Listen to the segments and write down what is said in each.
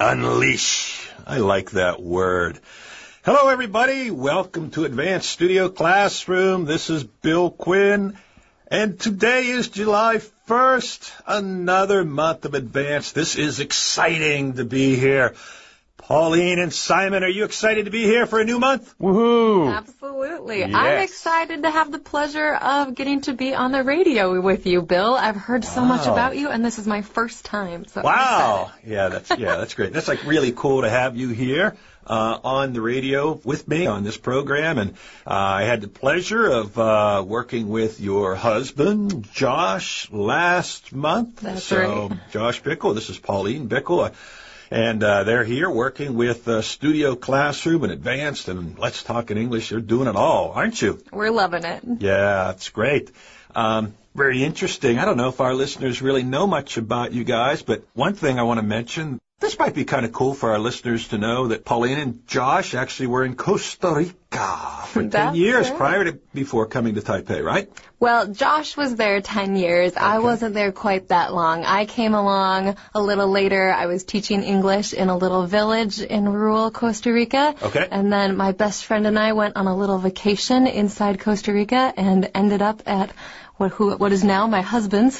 Unleash. I like that word. Hello, everybody. Welcome to Advanced Studio Classroom. This is Bill Quinn, and today is July 1st, another month of Advanced. This is exciting to be here. Pauline and Simon, are you excited to be here for a new month? Woohoo! Absolutely. Yes. I'm excited to have the pleasure of getting to be on the radio with you, Bill. I've heard so much about you, and this is my first time. So wow. That's great. That's like really cool to have you here on the radio with me on this program. And I had the pleasure of working with your husband, Josh, last month. That's right. Josh Bickle, this is Pauline Bickle. And they're here working with Studio Classroom and Advanced and Let's Talk in English. You're doing it all, aren't you? We're loving it. Yeah, it's great. Very interesting. I don't know if our listeners really know much about you guys, but one thing I want to mention, this might be kind of cool for our listeners to know that Pauline and Josh actually were in Costa Rica for 10 years before coming to Taipei, right? Well, Josh was there 10 years. Okay. I wasn't there quite that long. I came along a little later. I was teaching English in a little village in rural Costa Rica. Okay. And then my best friend and I went on a little vacation inside Costa Rica and ended up at what is now my husband's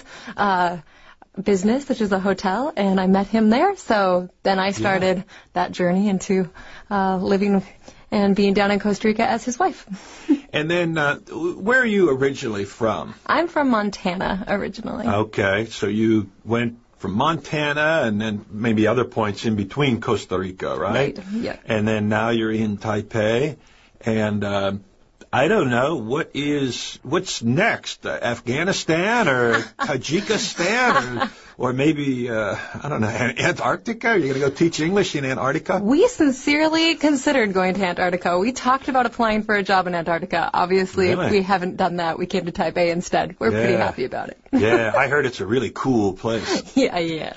business, which is a hotel, and I met him there. So then I started that journey into living and being down in Costa Rica as his wife. And then where are you originally from? I'm from Montana originally. Okay, so you went from Montana and then maybe other points in between Costa Rica, right? Right, yeah. And then now you're in Taipei, and I don't know, what's next? Afghanistan or Tajikistan or maybe, I don't know, Antarctica? Are you going to go teach English in Antarctica? We sincerely considered going to Antarctica. We talked about applying for a job in Antarctica. Obviously, Really? we haven't done that. We came to Taipei instead. We're pretty happy about it. Yeah, I heard it's a really cool place. Yeah.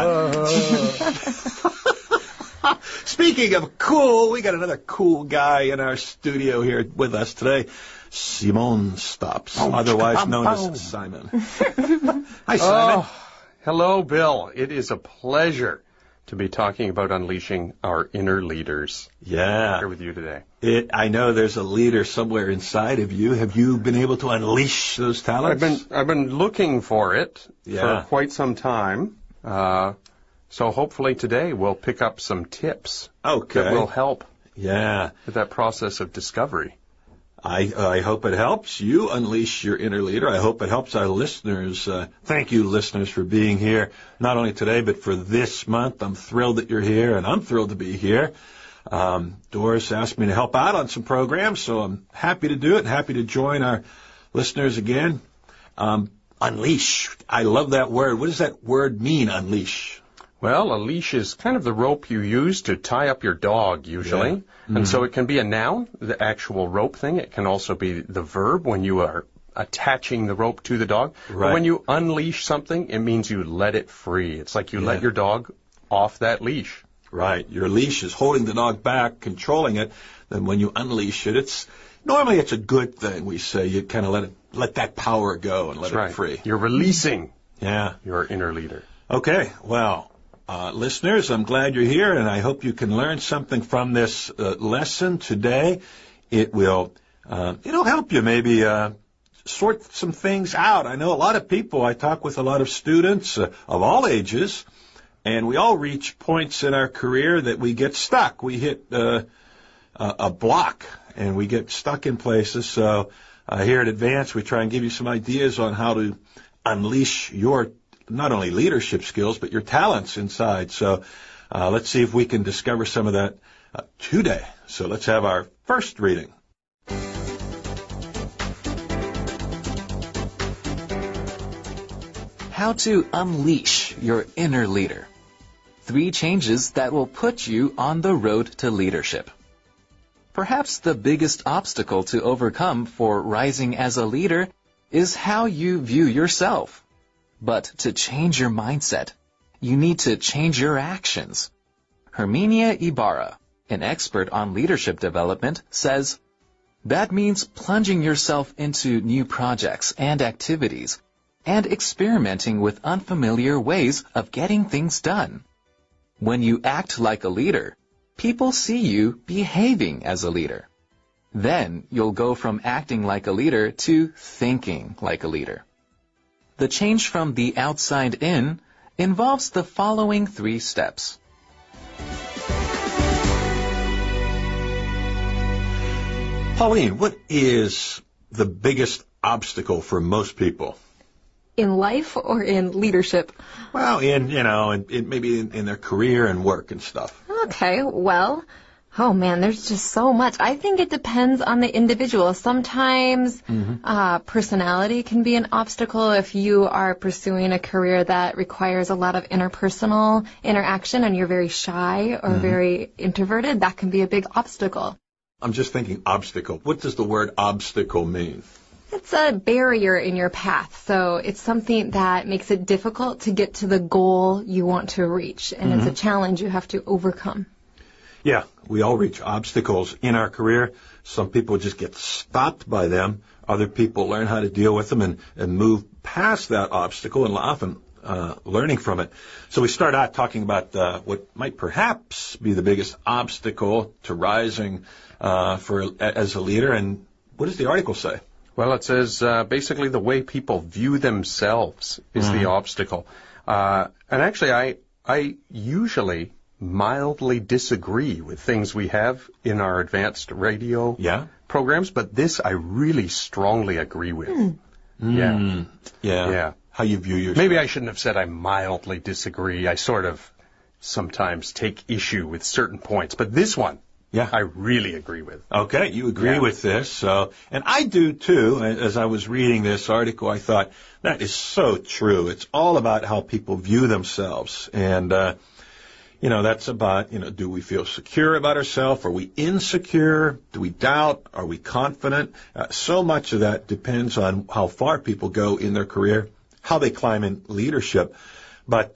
Speaking of cool, we got another cool guy in our studio here with us today. Simon Stops, otherwise known as Simon. Hi, Simon. Hello, Bill. It is a pleasure to be talking about unleashing our inner leaders. Yeah. Here with you today. I know there's a leader somewhere inside of you. Have you been able to unleash those talents? I've been looking for it for quite some time. So hopefully today we'll pick up some tips that will help with that process of discovery. I hope it helps you unleash your inner leader. I hope it helps our listeners. Thank you, listeners, for being here, not only today, but for this month. I'm thrilled that you're here, and I'm thrilled to be here. Doris asked me to help out on some programs, so I'm happy to do it, happy to join our listeners again. Unleash. I love that word. What does that word mean, unleash? Well, a leash is kind of the rope you use to tie up your dog, usually. Yeah. Mm-hmm. And so it can be a noun, the actual rope thing. It can also be the verb when you are attaching the rope to the dog. Right. But when you unleash something, it means you let it free. It's like you let your dog off that leash. Right. Your leash is holding the dog back, controlling it. Then when you unleash it, normally it's a good thing. We say you kind of let that power go and let it free. You're releasing your inner leader. Okay. Well, listeners, I'm glad you're here, and I hope you can learn something from this lesson today. It'll help you maybe sort some things out. I know a lot of people. I talk with a lot of students of all ages, and we all reach points in our career that we get stuck. We hit a block, and we get stuck in places. So here at Advance, we try and give you some ideas on how to unleash your not only leadership skills, but your talents inside. So let's see if we can discover some of that today. So let's have our first reading. How to unleash your inner leader. 3 changes that will put you on the road to leadership. Perhaps the biggest obstacle to overcome for rising as a leader is how you view yourself. But to change your mindset, you need to change your actions. Herminia Ibarra, an expert on leadership development, says, that means plunging yourself into new projects and activities and experimenting with unfamiliar ways of getting things done. When you act like a leader, people see you behaving as a leader. Then you'll go from acting like a leader to thinking like a leader. The change from the outside in involves the following 3 steps. Pauline, what is the biggest obstacle for most people? In life or in leadership? Well, maybe in their career and work and stuff. Okay, well, oh man, there's just so much. I think it depends on the individual. Sometimes personality can be an obstacle if you are pursuing a career that requires a lot of interpersonal interaction and you're very shy or very introverted. That can be a big obstacle. I'm just thinking obstacle. What does the word obstacle mean? It's a barrier in your path. So it's something that makes it difficult to get to the goal you want to reach. And it's a challenge you have to overcome. Yeah, we all reach obstacles in our career. Some people just get stopped by them. Other people learn how to deal with them and move past that obstacle and often learning from it. So we start out talking about what might perhaps be the biggest obstacle to rising as a leader. And what does the article say? Well, it says basically the way people view themselves is the obstacle. And actually, I usually mildly disagree with things we have in our advanced radio programs, but this I really strongly agree with. Yeah. How you view yourself. Maybe I shouldn't have said I mildly disagree. I sort of sometimes take issue with certain points, but this one, I really agree with. Okay, you agree with this. So, and I do too. As I was reading this article, I thought, that is so true. It's all about how people view themselves. And, that's about, do we feel secure about ourselves? Are we insecure? Do we doubt? Are we confident? So much of that depends on how far people go in their career, how they climb in leadership. But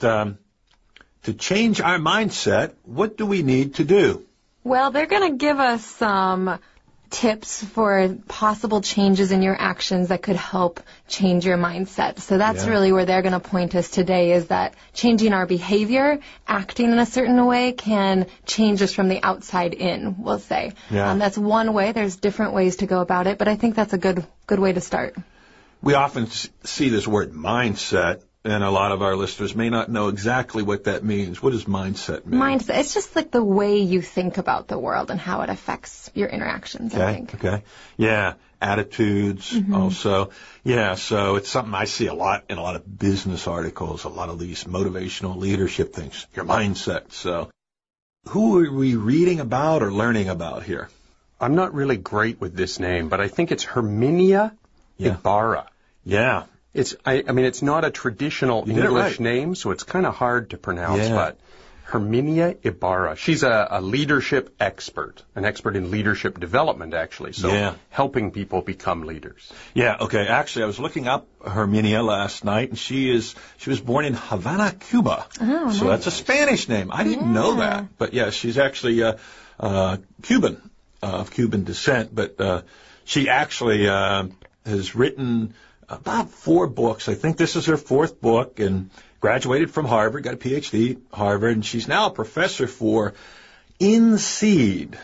to change our mindset, what do we need to do? Well, they're going to give us some tips for possible changes in your actions that could help change your mindset. So that's really where they're going to point us today, is that changing our behavior, acting in a certain way, can change us from the outside in, we'll say. That's one way. There's different ways to go about it, but I think that's a good way to start. We often see this word mindset, and a lot of our listeners may not know exactly what that means. What does mindset mean? Mindset, it's just like the way you think about the world and how it affects your interactions, I think. Okay. Yeah, attitudes also. Yeah, so it's something I see a lot in a lot of business articles, a lot of these motivational leadership things, your mindset. So who are we reading about or learning about here? I'm not really great with this name, but I think it's Herminia Ibarra. Yeah. It's not a traditional English name, so it's kind of hard to pronounce, but Herminia Ibarra. She's a leadership expert, an expert in leadership development, actually, so helping people become leaders. Yeah, okay. Actually, I was looking up Herminia last night, and she was born in Havana, Cuba. Oh, so that's a Spanish name. I didn't know that. But, she's actually Cuban, of Cuban descent, but she actually has written about 4 books. I think this is her 4th book, and graduated from Harvard, got a PhD at Harvard, and she's now a professor for INSEAD,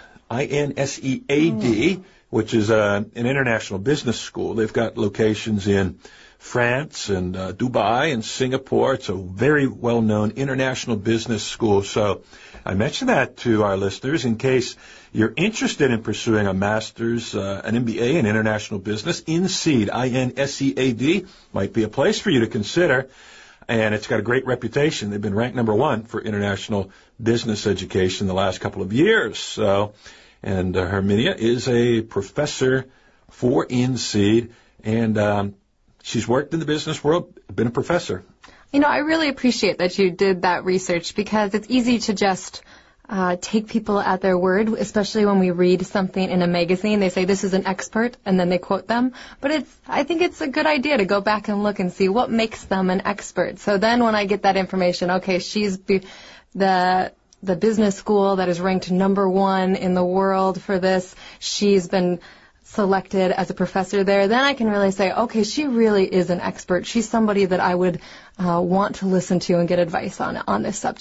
INSEAD, which is an international business school. They've got locations in France and Dubai and Singapore. It's a very well-known international business school. So I mention that to our listeners in case you're interested in pursuing a master's, an MBA in international business. INSEAD, INSEAD, might be a place for you to consider. And it's got a great reputation. They've been ranked number 1 for international business education the last couple of years. So, and Herminia is a professor for INSEAD, and she's worked in the business world, been a professor. I really appreciate that you did that research, because it's easy to just take people at their word, especially when we read something in a magazine. They say this is an expert, and then they quote them. But I think it's a good idea to go back and look and see what makes them an expert. So then when I get that information, okay, she's the business school that is ranked number 1 in the world for this, she's been selected as a professor there, then I can really say, okay, she really is an expert. She's somebody that I would want to listen to and get advice on this subject.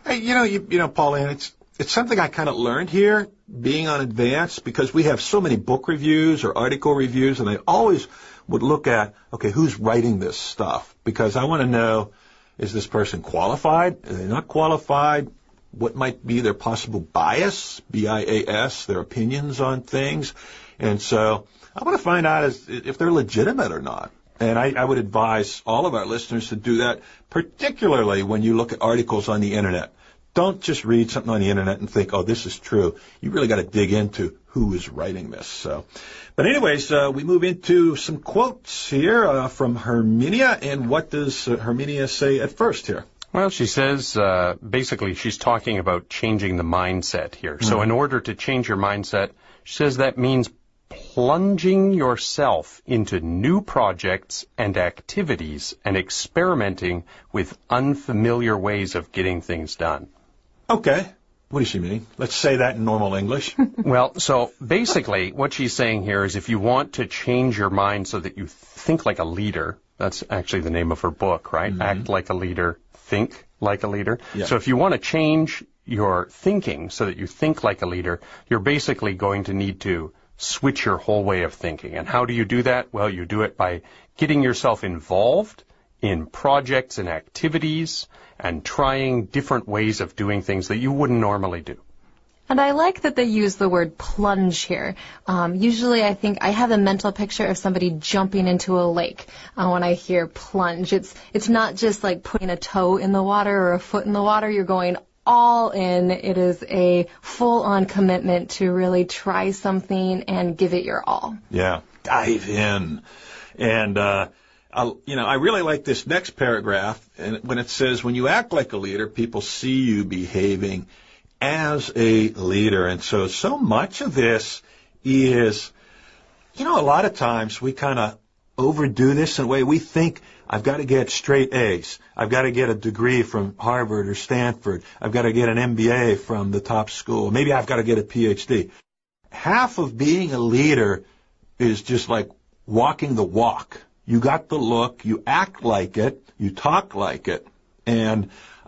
Hey, Pauline, it's something I kind of learned here being on Advanced because we have so many book reviews or article reviews, and I always would look at, okay, who's writing this stuff? Because I want to know, is this person qualified? Are they not qualified? What might be their possible bias, B-I-A-S, their opinions on things? And so I want to find out if they're legitimate or not. And I would advise all of our listeners to do that, particularly when you look at articles on the Internet. Don't just read something on the Internet and think, oh, this is true. You really got to dig into who is writing this. So, but anyways, we move into some quotes here from Herminia. And what does Herminia say at first here? Well, she says, basically, she's talking about changing the mindset here. So in order to change your mindset, she says that means plunging yourself into new projects and activities and experimenting with unfamiliar ways of getting things done. Okay. What does she mean? Let's say that in normal English. Well, so basically what she's saying here is if you want to change your mind so that you think like a leader, that's actually the name of her book, right? Mm-hmm. Act like a leader, think like a leader. Yeah. So if you want to change your thinking so that you think like a leader, you're basically going to need to switch your whole way of thinking. And how do you do that? Well, you do it by getting yourself involved in projects and activities and trying different ways of doing things that you wouldn't normally do. And I like that they use the word plunge here. Usually I think I have a mental picture of somebody jumping into a lake when I hear plunge. It's not just like putting a toe in the water or a foot in the water. You're going all in. It is a full-on commitment to really try something and give it your all. Yeah, dive in. And, I really like this next paragraph and when it says, when you act like a leader, people see you behaving as a leader. And so much of this is, a lot of times we kind of overdo this in a way. We think, I've got to get straight A's. I've got to get a degree from Harvard or Stanford. I've got to get an MBA from the top school. Maybe I've got to get a PhD. Half of being a leader is just like walking the walk. You got the look, you act like it, you talk like it, and,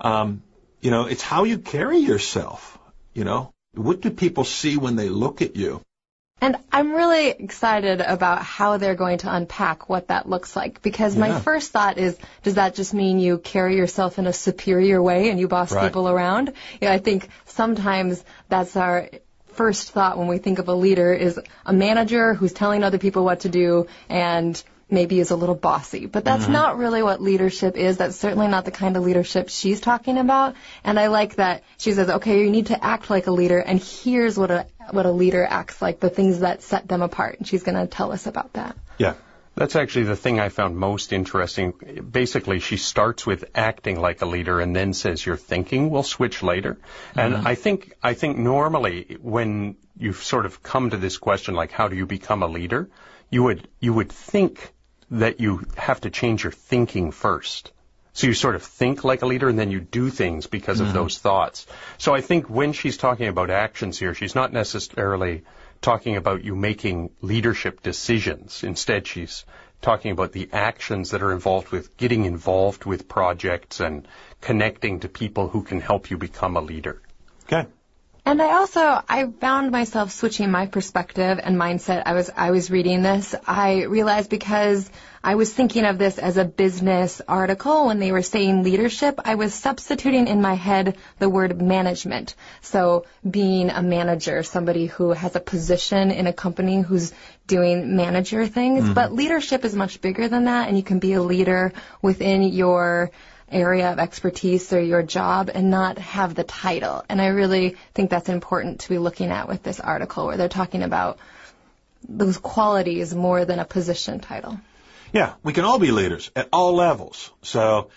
it's how you carry yourself, What do people see when they look at you? And I'm really excited about how they're going to unpack what that looks like, because my first thought is, does that just mean you carry yourself in a superior way and you boss people around? I think sometimes that's our first thought when we think of a leader is a manager who's telling other people what to do and maybe is a little bossy. But that's not really what leadership is. That's certainly not the kind of leadership she's talking about. And I like that she says, okay, you need to act like a leader, and here's what a leader acts like, the things that set them apart. And she's going to tell us about that. Yeah. That's actually the thing I found most interesting. Basically, she starts with acting like a leader and then says your thinking will switch later. And I think normally when you sort of come to this question, like how do you become a leader, you would think that you have to change your thinking first. So you sort of think like a leader and then you do things because of those thoughts. So I think when she's talking about actions here, she's not necessarily talking about you making leadership decisions. Instead, she's talking about the actions that are involved with getting involved with projects and connecting to people who can help you become a leader. Okay. And I found myself switching my perspective and mindset. I was reading this. I realized because I was thinking of this as a business article when they were saying leadership, I was substituting in my head the word management. So being a manager, somebody who has a position in a company who's doing manager things. But leadership is much bigger than that, and you can be a leader within your area of expertise or your job and not have the title. And I really think that's important to be looking at with this article, where they're talking about those qualities more than a position title. Yeah, we can all be leaders at all levels. So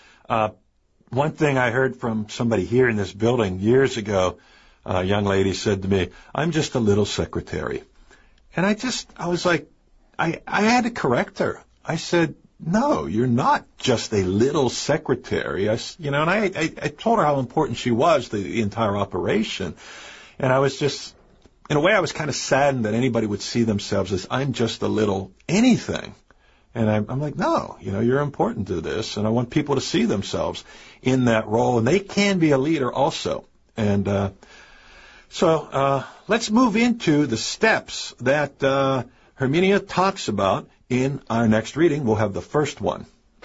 one thing I heard from somebody here in this building years ago, a young lady said to me, I'm just a little secretary. And I was like, I had to correct her. I said, no, you're not just a little secretary. And I told her how important she was to the entire operation. And I was just, in a way, I was kind of saddened that anybody would see themselves as I'm just a little anything. And I'm like, no, you're important to this, and I want people to see themselves in that role, and they can be a leader also. And so let's move into the steps that Herminia talks about in our next reading. We'll have the first one.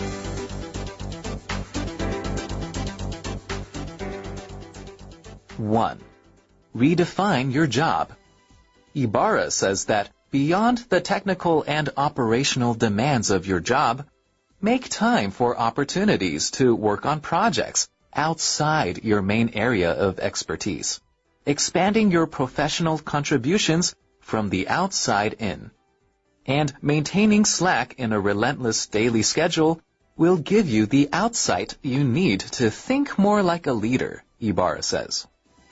One, redefine your job. Ibarra says that beyond the technical and operational demands of your job, make time for opportunities to work on projects outside your main area of expertise, expanding your professional contributions from the outside in. And maintaining slack in a relentless daily schedule will give you the outsight you need to think more like a leader, Ibarra says.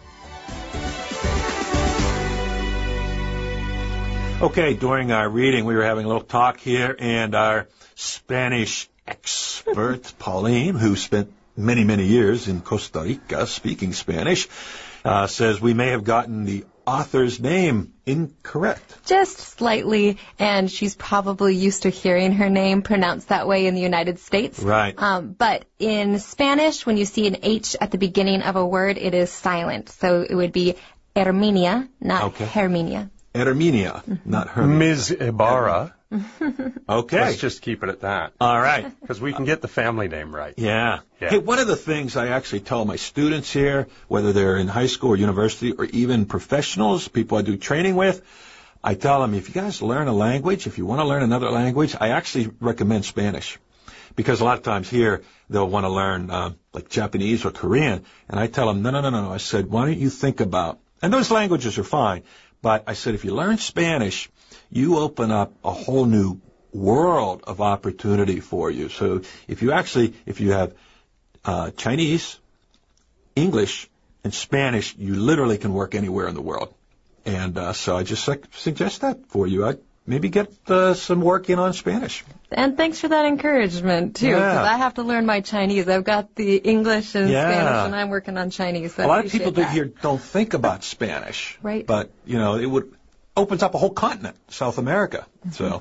Okay, during our reading, we were having a little talk here, and our Spanish expert, Pauline, who spent many, many years in Costa Rica speaking Spanish, says we may have gotten the author's name incorrect. Just slightly, and she's probably used to hearing her name pronounced that way in the United States. Right. But in Spanish, when you see an H at the beginning of a word, it is silent. So it would be Herminia, not Herminia. Herminia, not Herminia. Ms. Ibarra. Okay. Let's just keep it at that. All right. Because we can get the family name right. Yeah. Hey, one of the things I actually tell my students here, whether they're in high school or university or even professionals, people I do training with, I tell them, if you guys learn a language, if you want to learn another language, I actually recommend Spanish. Because a lot of times here, they'll want to learn like Japanese or Korean. And I tell them, no. I said, why don't you think about, and those languages are fine, but I said, if you learn Spanish, you open up a whole new world of opportunity for you. So if you have Chinese, English, and Spanish, you literally can work anywhere in the world. And so I just suggest that for you. I'd maybe get some work in on Spanish. And thanks for that encouragement, too, because I have to learn my Chinese. I've got the English and Spanish, and I'm working on Chinese. So a lot of people here don't think about Spanish. Right. But, it opens up a whole continent, South America. So,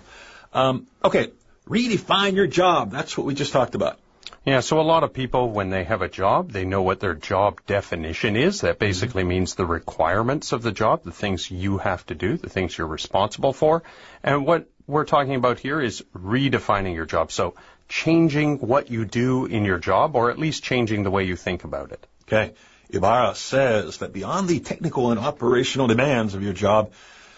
okay, redefine your job. That's what we just talked about. Yeah, so a lot of people, when they have a job, they know what their job definition is. That basically means the requirements of the job, the things you have to do, the things you're responsible for. And what we're talking about here is redefining your job. So changing what you do in your job, or at least changing the way you think about it. Okay. Ibarra says that beyond the technical and operational demands of your job,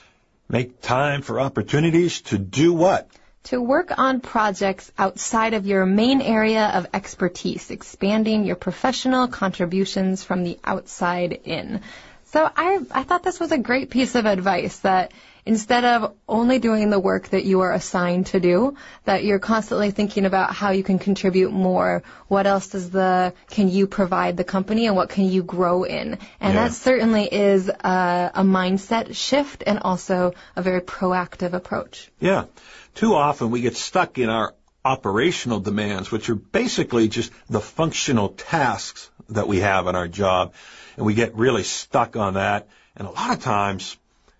make time for opportunities to do what? To work on projects outside of your main area of expertise, expanding your professional contributions from the outside in. So I thought this was a great piece of advice, that instead of only doing the work that you are assigned to do, that you're constantly thinking about how you can contribute more. What else can you provide the company, and what can you grow in? And that certainly is a mindset shift, and also a very proactive approach. Yeah. Too often we get stuck in our operational demands, which are basically just the functional tasks that we have in our job. And we get really stuck on that. And a lot of times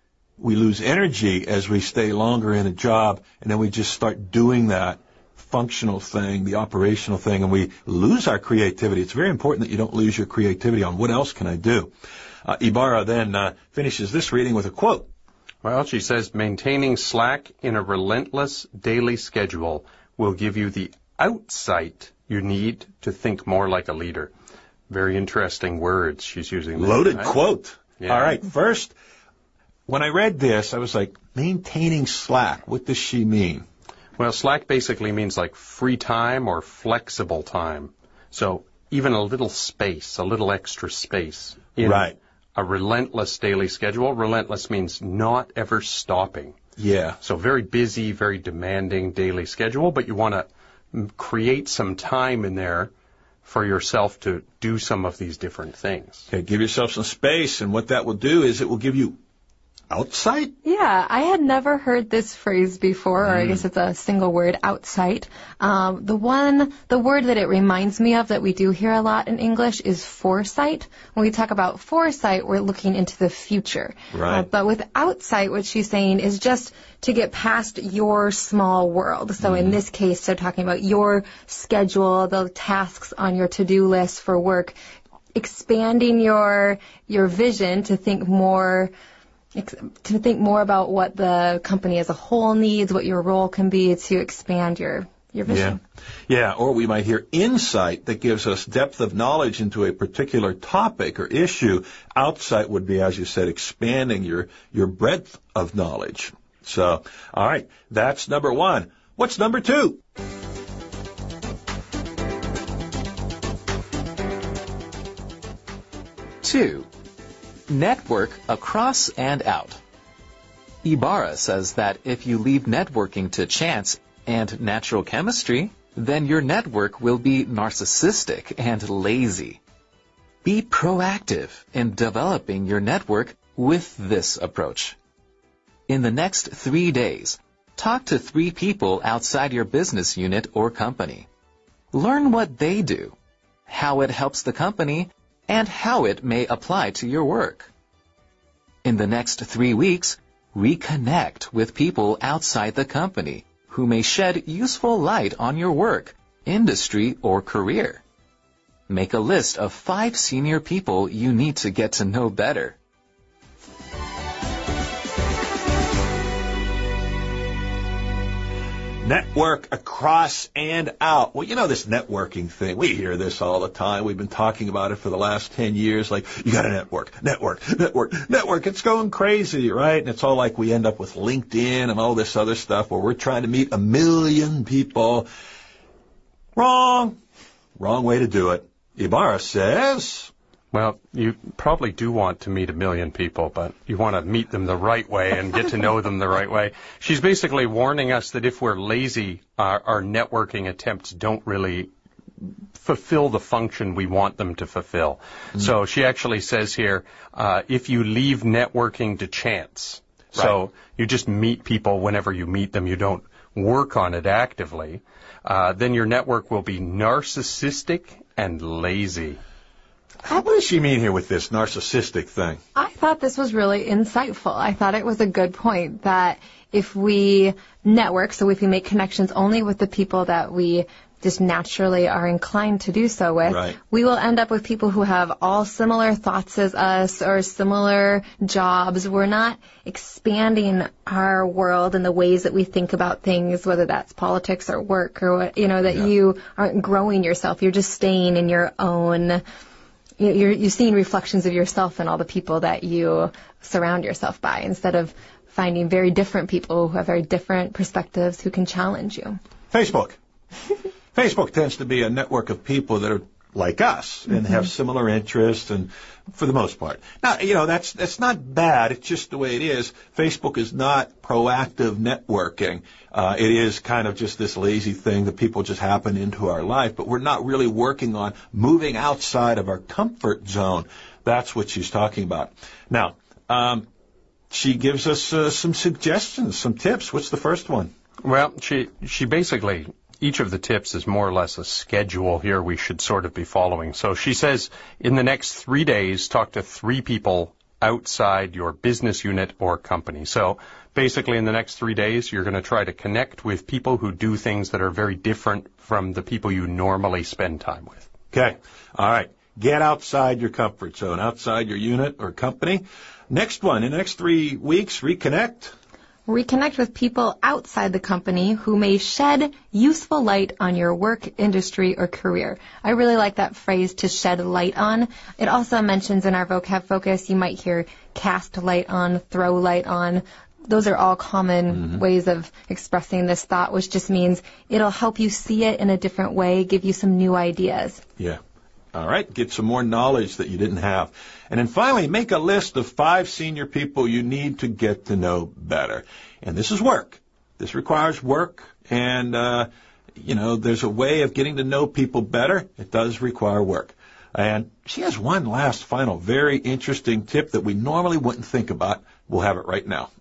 we lose energy as we stay longer in a job, and then we just start doing that functional thing, the operational thing, and we lose our creativity. It's very important that you don't lose your creativity on what else can I do. Ibarra then finishes this reading with a quote. Well, she says, maintaining slack in a relentless daily schedule will give you the outsight you need to think more like a leader. Very interesting words she's using there. Loaded quote. Yeah. All right. First, when I read this, I was like, maintaining slack. What does she mean? Well, slack basically means like free time or flexible time. So even a little space, a little extra space. Right. A relentless daily schedule. Relentless means not ever stopping. Yeah. So very busy, very demanding daily schedule, but you want to create some time in there for yourself to do some of these different things. Okay, give yourself some space, and what that will do is it will give you Outside? Yeah, I had never heard this phrase before, or I guess it's a single word, outside. The word that it reminds me of that we do hear a lot in English is foresight. When we talk about foresight, we're looking into the future. Right. But with outside, what she's saying is just to get past your small world. So in this case, they're talking about your schedule, the tasks on your to-do list for work, expanding your vision to think more about what the company as a whole needs, what your role can be to expand your vision. Yeah, or we might hear insight that gives us depth of knowledge into a particular topic or issue. Outsight would be, as you said, expanding your breadth of knowledge. So, all right, that's number one. What's number two? Two, network across and out. Ibarra says that if you leave networking to chance and natural chemistry, then your network will be narcissistic and lazy. Be proactive in developing your network with this approach. In the next 3 days, talk to 3 people outside your business unit or company. Learn what they do, how it helps the company, and how it may apply to your work. In the next 3 weeks, reconnect with people outside the company who may shed useful light on your work, industry, or career. Make a list of 5 senior people you need to get to know better. Network across and out. Well, you know this networking thing. We hear this all the time. We've been talking about it for the last 10 years. Like, you got to network. It's going crazy, right? And it's all like we end up with LinkedIn and all this other stuff where we're trying to meet 1 million people. Wrong. Wrong way to do it. Ibarra says... Well, you probably do want to meet 1 million people, but you want to meet them the right way and get to know them the right way. She's basically warning us that if we're lazy, our networking attempts don't really fulfill the function we want them to fulfill. So she actually says here, if you leave networking to chance, so you just meet people whenever you meet them, you don't work on it actively, then your network will be narcissistic and lazy. What does she mean here with this narcissistic thing? I thought this was really insightful. I thought it was a good point that if we network, so if we make connections only with the people that we just naturally are inclined to do so with, we will end up with people who have all similar thoughts as us or similar jobs. We're not expanding our world in the ways that we think about things, whether that's politics or work or what, that you aren't growing yourself. You're just staying in your own... You're seeing reflections of yourself in all the people that you surround yourself by instead of finding very different people who have very different perspectives who can challenge you. Facebook. Facebook tends to be a network of people that are like us and have similar interests, and for the most part. Now, that's not bad. It's just the way it is. Facebook is not proactive networking. It is kind of just this lazy thing that people just happen into our life, but we're not really working on moving outside of our comfort zone. That's what she's talking about. Now, she gives us some suggestions, some tips. What's the first one? Well, she basically... Each of the tips is more or less a schedule here we should sort of be following. So she says, in the next 3 days, talk to 3 people outside your business unit or company. So basically in the next 3 days, you're going to try to connect with people who do things that are very different from the people you normally spend time with. Okay. All right. Get outside your comfort zone, outside your unit or company. Next one, in the next 3 weeks, reconnect. Reconnect with people outside the company who may shed useful light on your work, industry, or career. I really like that phrase, to shed light on. It also mentions in our vocab focus, you might hear cast light on, throw light on. Those are all common ways of expressing this thought, which just means it'll help you see it in a different way, give you some new ideas. Yeah. All right, get some more knowledge that you didn't have. And then finally, make a list of 5 senior people you need to get to know better. And this is work. This requires work. And, there's a way of getting to know people better. It does require work. And she has one last final very interesting tip that we normally wouldn't think about. We'll have it right now.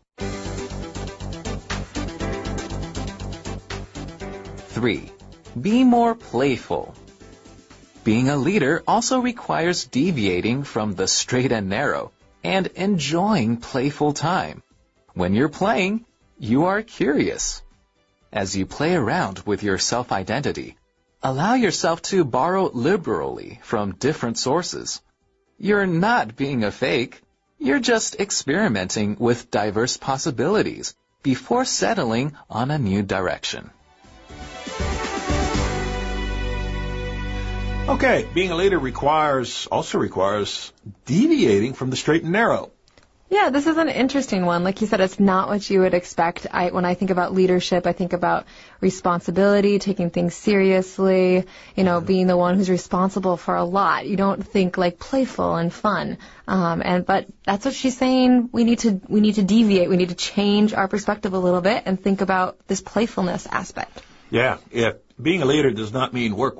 3. Be more playful. Being a leader also requires deviating from the straight and narrow and enjoying playful time. When you're playing, you are curious. As you play around with your self-identity, allow yourself to borrow liberally from different sources. You're not being a fake. You're just experimenting with diverse possibilities before settling on a new direction. Okay, being a leader also requires deviating from the straight and narrow. Yeah, this is an interesting one. Like you said, it's not what you would expect. When I think about leadership, I think about responsibility, taking things seriously, being the one who's responsible for a lot. You don't think like playful and fun. But that's what she's saying. We need to deviate. We need to change our perspective a little bit and think about this playfulness aspect. Yeah, being a leader does not mean work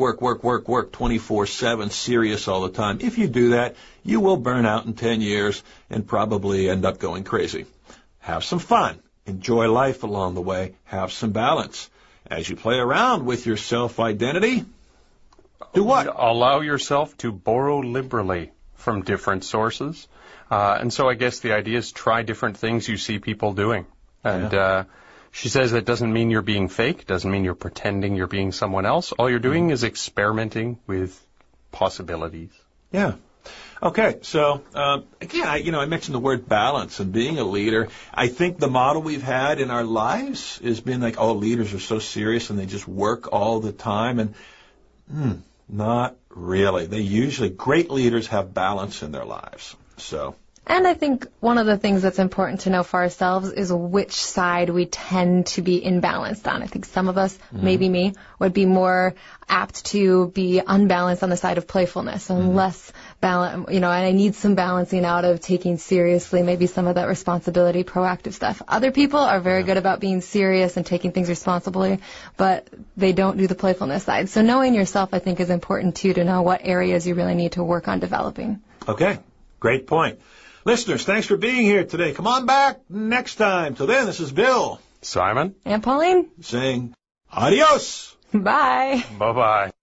24/7, serious all the time. If you do that, you will burn out in 10 years and probably end up going crazy. Have some fun. Enjoy life along the way. Have some balance. As you play around with your self-identity, do what? Allow yourself to borrow liberally from different sources. And so I guess the idea is try different things you see people doing. And she says that doesn't mean you're being fake, doesn't mean you're pretending you're being someone else. All you're doing is experimenting with possibilities. Yeah. Okay, so again, I mentioned the word balance and being a leader. I think the model we've had in our lives has been like, oh, leaders are so serious and they just work all the time. And not really. Great leaders have balance in their lives. So. And I think one of the things that's important to know for ourselves is which side we tend to be imbalanced on. I think some of us, maybe me, would be more apt to be unbalanced on the side of playfulness and less balance, and I need some balancing out of taking seriously maybe some of that responsibility, proactive stuff. Other people are very good about being serious and taking things responsibly, but they don't do the playfulness side. So knowing yourself, I think, is important too, to know what areas you really need to work on developing. Okay, great point. Listeners, thanks for being here today. Come on back next time. Till then, this is Bill, Simon, and Pauline saying adios. Bye. Bye-bye.